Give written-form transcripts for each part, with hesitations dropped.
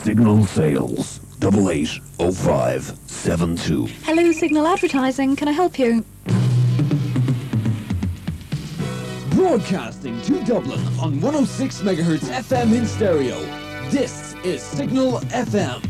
Signal Sales, 880572. Hello, Signal Advertising. Can I help you? Broadcasting to Dublin on 106 MHz FM in stereo. This is Signal FM.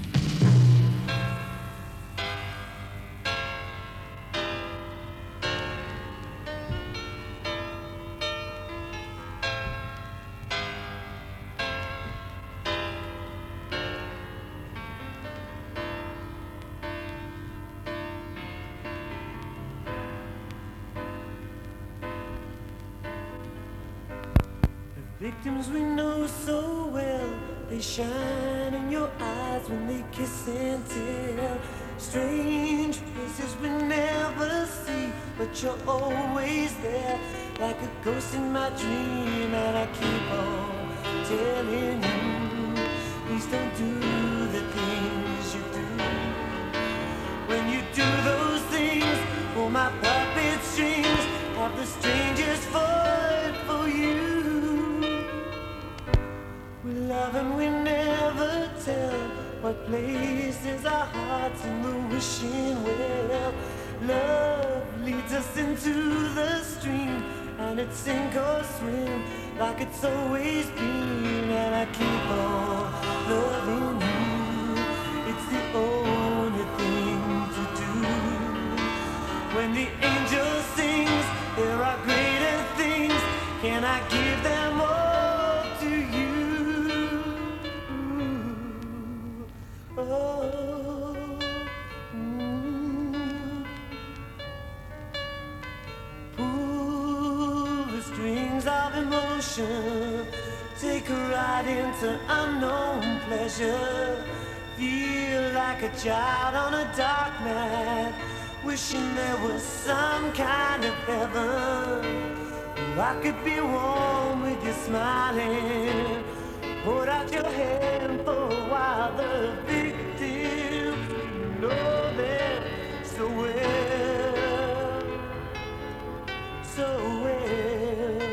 Victims we know so well, they shine in your eyes when they kiss and tell. Strange faces we never see, but you're always there, like a ghost in my dream. And I keep on telling you, please don't do the things you do. When you do those things, pull my puppet strings, have the strangest fight for you. We love and we never tell what places our hearts in the wishing well. Love leads us into the stream, and it's sink or swim like it's always been. And I keep on loving you, it's the only thing to do. When the angel sings, there are greater things, can I give them all to you? Oh, pull the strings of emotion, take a ride into unknown pleasure. Feel like a child on a dark night, wishing there was some kind of heaven. I could be warm with you smiling. Hold out your hand for a while. The victims, you know them so well, so well.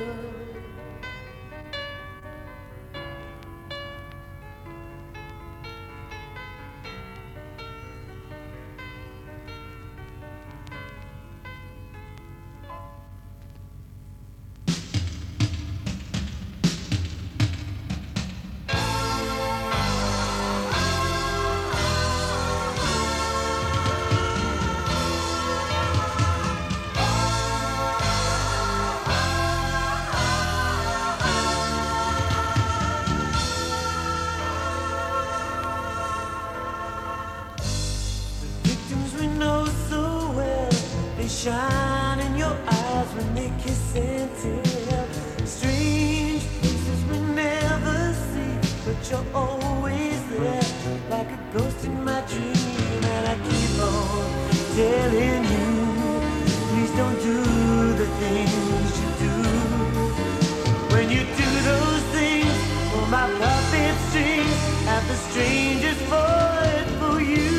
Shine in your eyes when they kiss and tell. Strange faces we never see, but you're always there, like a ghost in my dream. And I keep on telling you, please don't do the things you do. When you do those things, pull my puppet strings, have the strangest voice for you.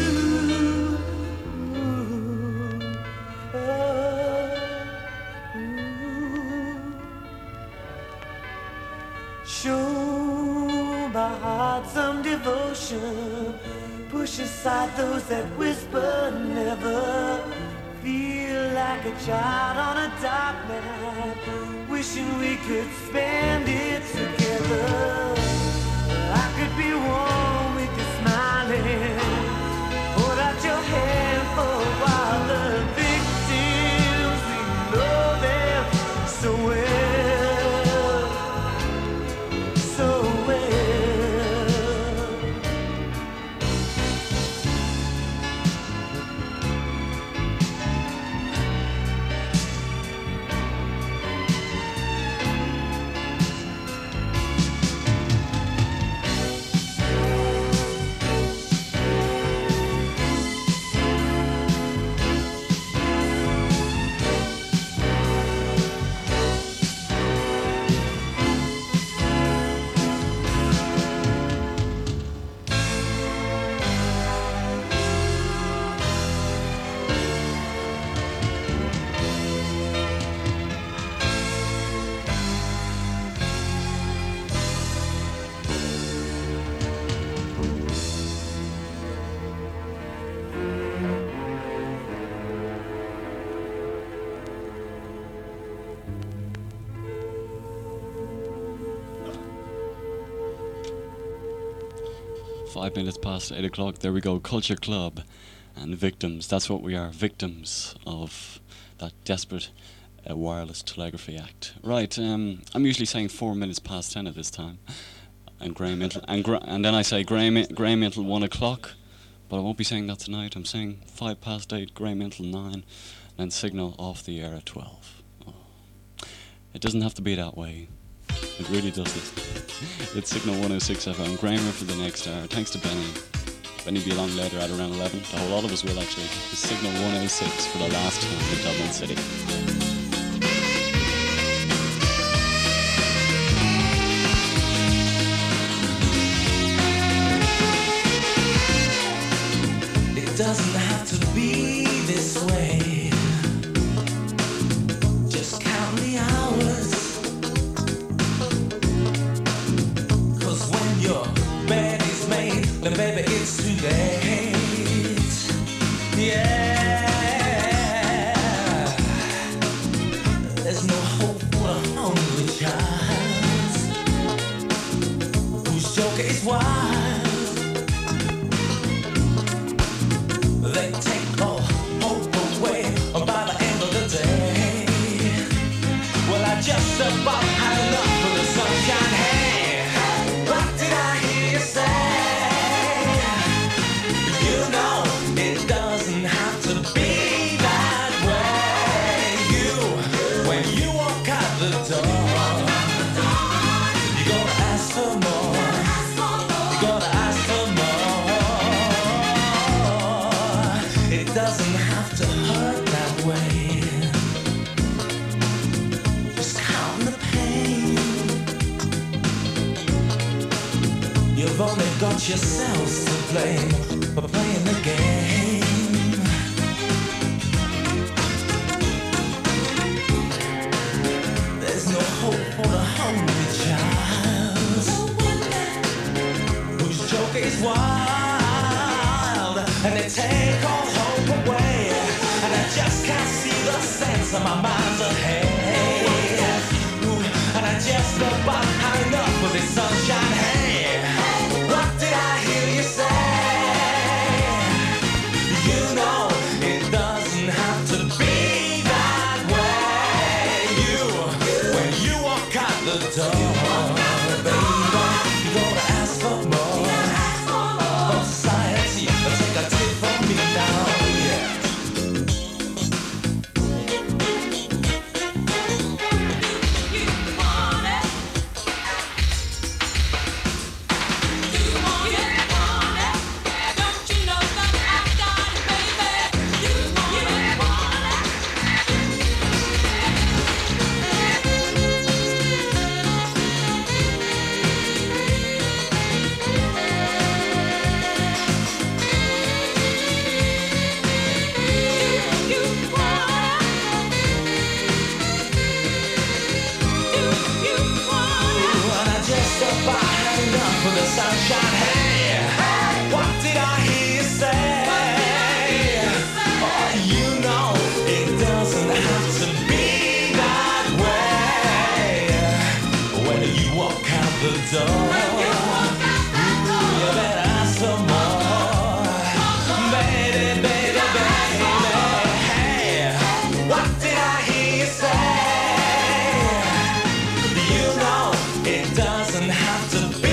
Show my heart some devotion, push aside those that whisper never. Feel like a child on a dark night, wishing we could spend it together. I could be warm with you smiling. Hold out your hand for a while. The victims, we know them so well, so well. 5 minutes past 8 o'clock. There we go. Culture Club and Victims. That's what we are. Victims of that desperate Wireless Telegraphy Act. Right. I'm usually saying 4 minutes past 10 at this time. And Graham Intle, and then I say Graham Intle 1 o'clock. But I won't be saying that tonight. I'm saying 5 past 8, Graham Intle 9, and Signal off the air at 12. Oh. It doesn't have to be that way. It really doesn't. It's Signal 106 FM. Grammar for the next hour. Thanks to Benny. Benny be along later at around 11. The whole lot of us will actually. It's Signal 106 for the last time in Dublin City. It doesn't have to be this way. Just count the hours. 'Cause when your bed is made, then baby it's too late. Yeah. There's no hope for a hungry child whose joker is wild. They take all hope away by the end of the day. Well, I just about had enough of the sunshine. Hey, what did I hear you say? You know it doesn't have to be that way. When you walk out the door, you gotta ask for more. You gotta ask for more. It doesn't have to hurt that way. Just count the pain. You've only got yourselves to blame for playing the game. There's no hope for the hungry child whose joke is wild, and they take all hope away, and I just can't see the sense of my mind's ahead. Ooh, and I just about had enough of this sunshine. Hey, what did I hear you say? You know it doesn't have to be that way. When you walk out the door, baby, you gotta ask for more. From society, take a tip from me now, yeah. For the sunshine, hey, what did I hear you say? Oh, you know it doesn't have to be that way. When you walk out the door, you better ask for more. Baby, baby, baby, hey, what did I hear you say? You know it doesn't have to be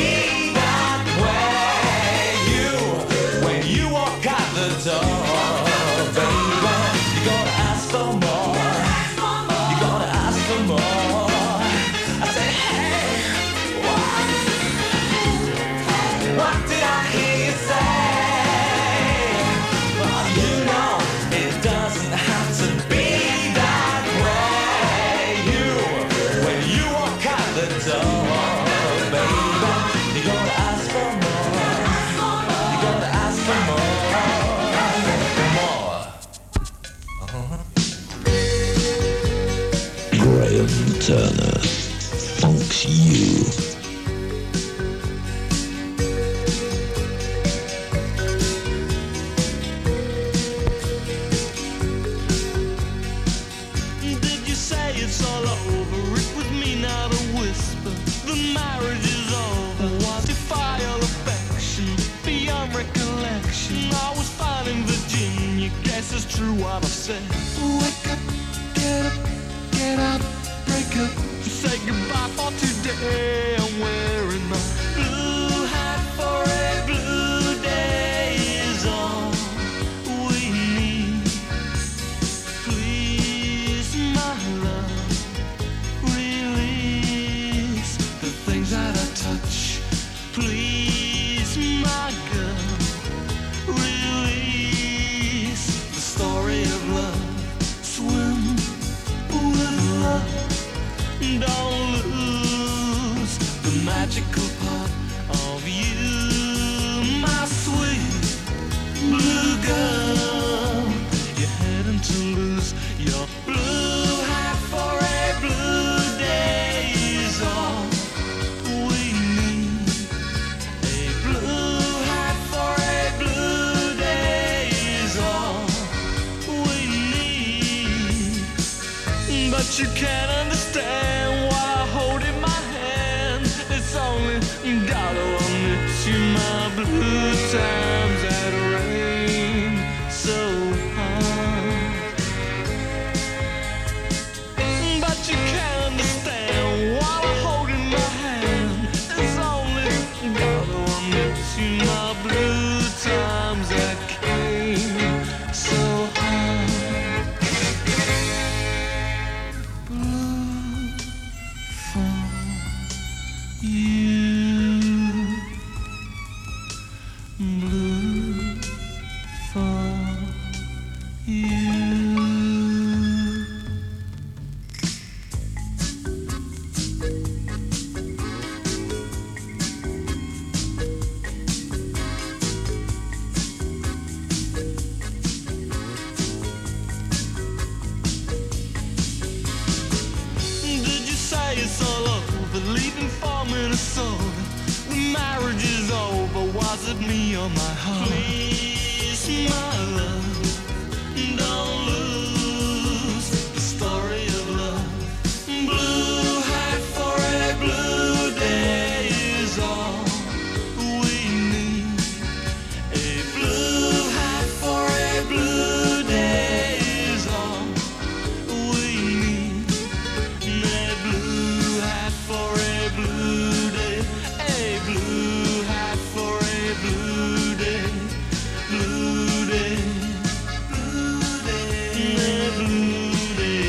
the door, baby, you gotta ask for more. You gotta ask for more. I said, hey, what did I hear you say? Well, you know it doesn't have to be that way. When you walk out the door, baby, you gotta ask for more. You gotta ask for more. Graham Turner funks you. Did you say it's all over? It was me, not a whisper. The marriage is over. Was it fire affection? Be true what I said. Wake up, get up, break up, say goodbye for today. I'm wearing my blue hat for a blue day is all we need. Please, my love, release the things that I touch. Please, my girl, release the story of love. Swim with love, don't lose the magical part of you, my sweet blue girl. You're heading to lose your blue hat for a blue day is all we need. A blue hat for a blue day is all we need. But you can't understand what I hold in my hand. It's only God who admits you my blue times that rain so hard. But you can't understand what I hold in my hand. It's only God who admits you my blue times that came so hard. Blue for you, blue for you. Did you say it's all over, leaving for Minnesota? The marriage is over, was it me or my heart? Please, my love, don't lose the story of love. Blue hat for a blue day is all we need. A blue hat for a blue day is all we need. A blue hat for a blue day. A blue hat for a blue day. Blue day. Blue day. A blue day.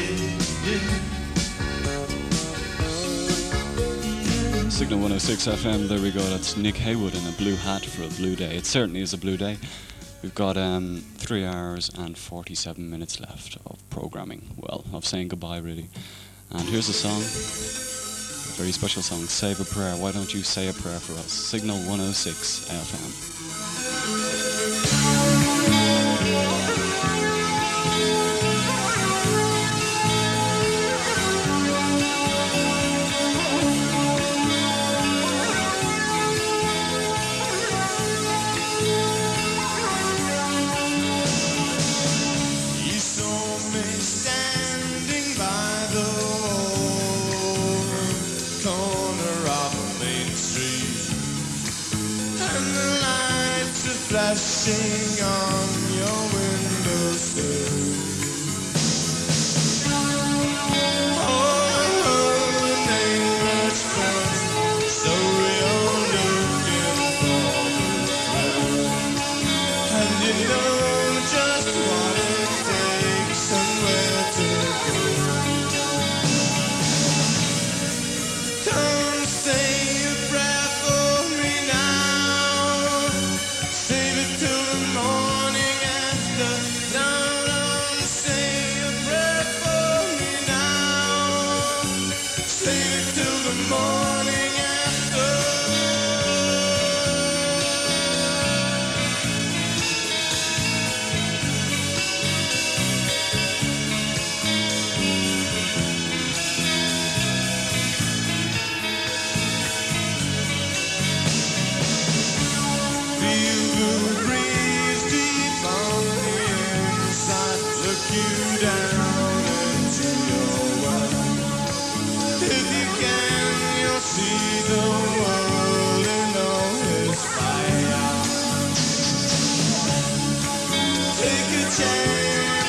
Signal 106 FM, there we go. That's Nick Haywood in a blue hat for a blue day. It certainly is a blue day. We've got 3 hours and 47 minutes left of programming. Well, of saying goodbye, really. And here's a song, a very special song, Save a Prayer. Why don't you say a prayer for us? Signal 106 FM. You saw me standing by the corner of Main Street, and the lights are flashing on your windowsill. Oh, the name that's fun, so you're looking for the thrill, and you know just what it takes and where to go. Don't say a prayer for me now. Save it till the morning after. No, don't say a prayer for me now. Save it till the morning after. Feel the breeze deep on the inside. Look you down into your well. If you can, you'll see the world in all its fire. Take a chance.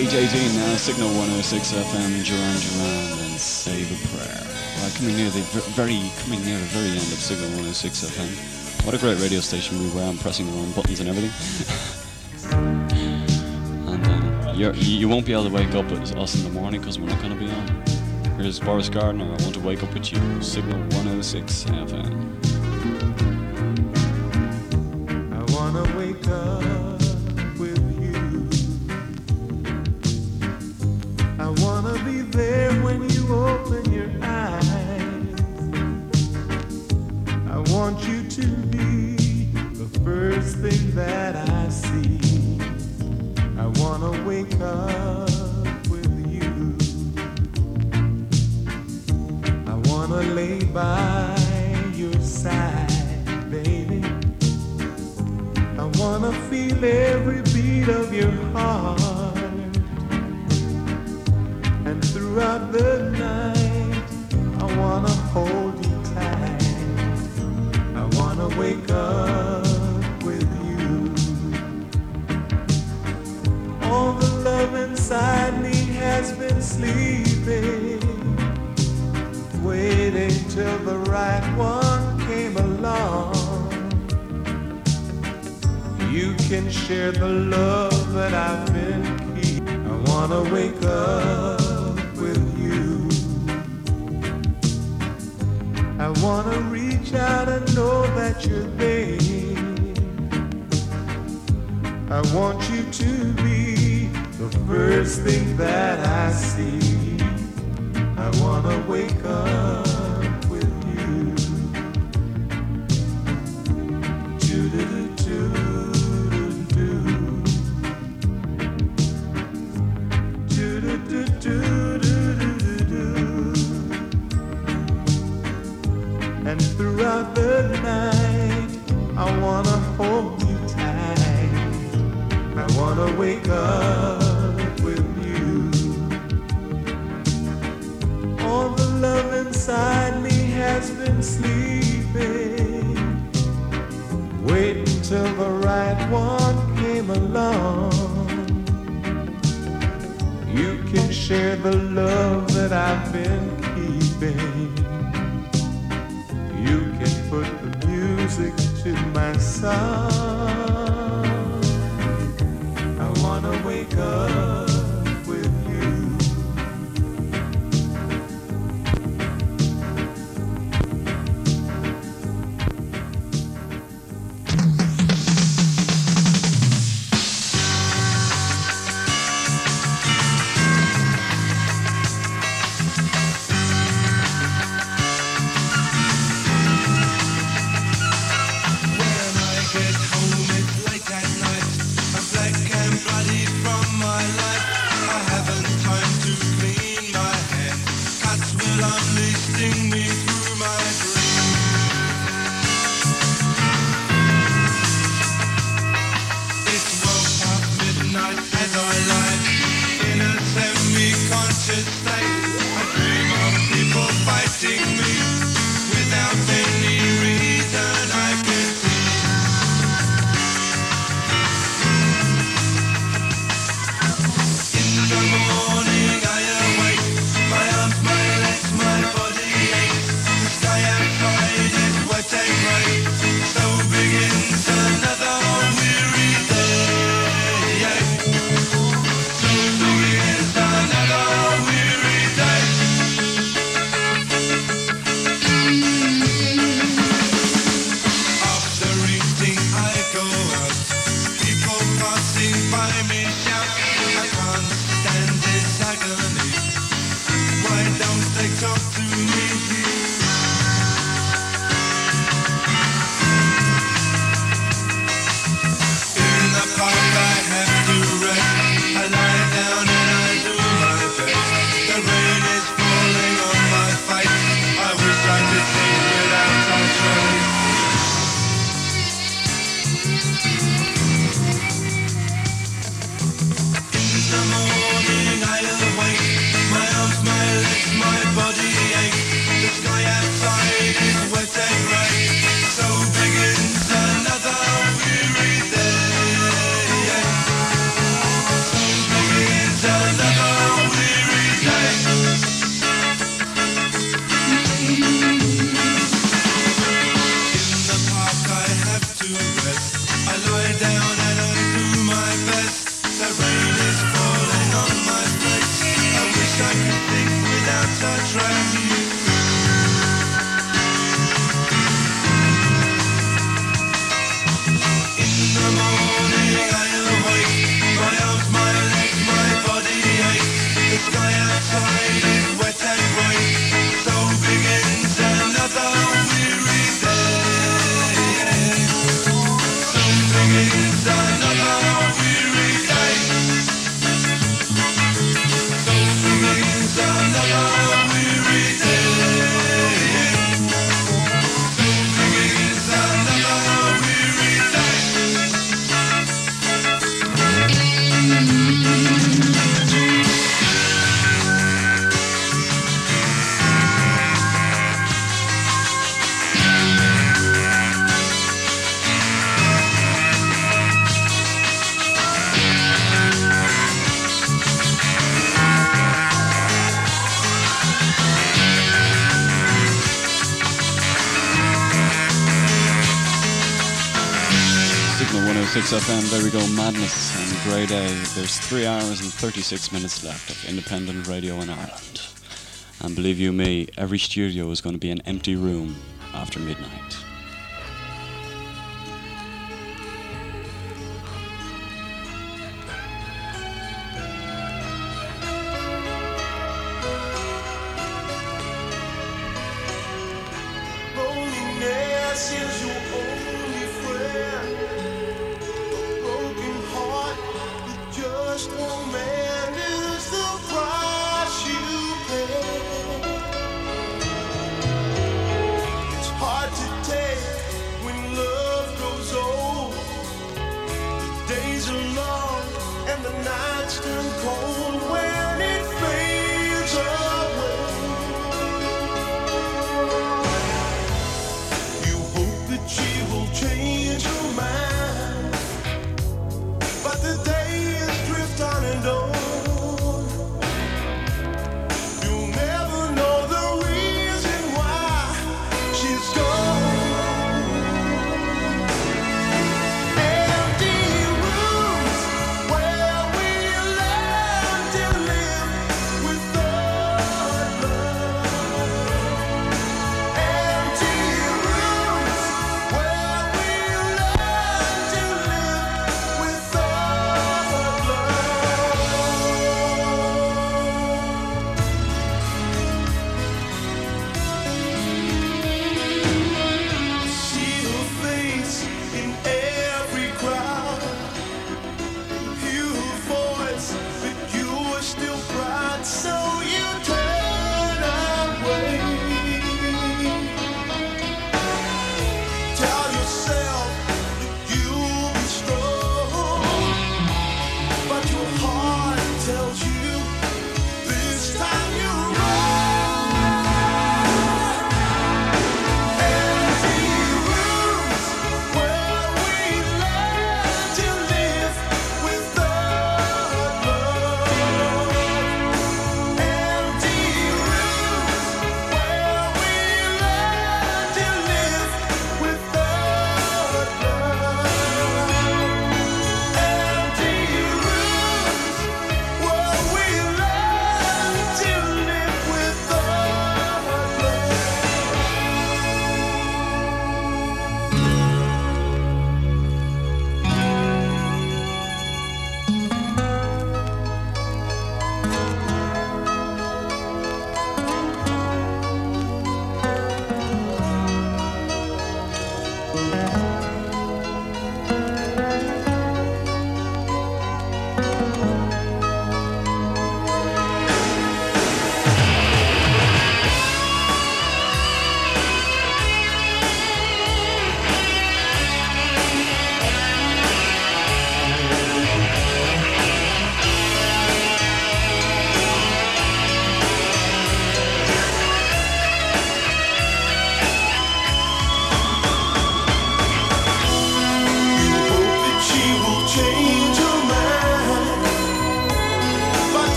8:18 now, Signal 106 FM, Duran Duran, and Say the Prayer. Right, coming near the very end of Signal 106 FM. What a great radio station we were. I'm pressing the wrong buttons and everything. And you won't be able to wake up with us in the morning because we're not going to be on. Here's Boris Gardner. I want to wake up with you. Signal 106 FM. I want to wake up with you. I want to be there when you open your eyes. I want you to be the first thing that I see. I want to wake up with you. I want to lay by your side, baby. I want to feel every beat of your heart. And throughout the night, I want to hold you tight. I want to wake up with you. All the love inside me has been sleeping, waiting till the right one came along. You can share the love that I've been keeping. I want to wake up with you. I want to reach out and know that you're there. I want you to be the first thing that I see. I want to wake up with you. And throughout the night, I want to hold you tight. I want to wake up with you. All the love inside me has been sleeping, waiting till the right one came along. You can share the love that I've been keeping. You can put the music to my song. I wanna wake up with you. My Signal 106 FM. There we go, madness and grey day. There's 3 hours and 36 minutes left of independent radio in Ireland. And believe you me, every studio is going to be an empty room after midnight.